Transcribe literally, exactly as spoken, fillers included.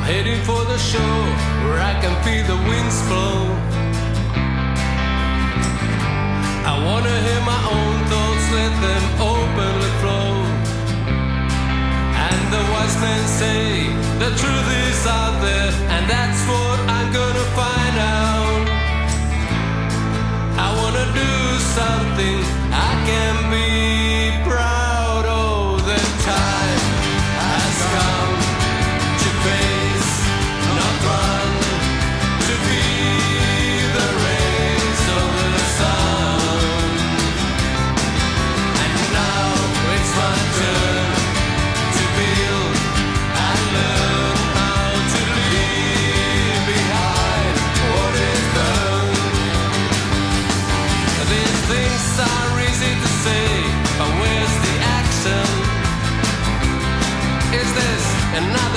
heading for the shore where I can feel the winds blow. I wanna hear my own thoughts, let them openly flow. And the wise men say the truth is out there, and that's what I'm gonna find out. I wanna do something I can be proud of. The time has come to face, not run, to be the rays of the sun. And now it's my turn to build and learn how to leave behind what is done. These things are easy to say, but where's the action? Is this another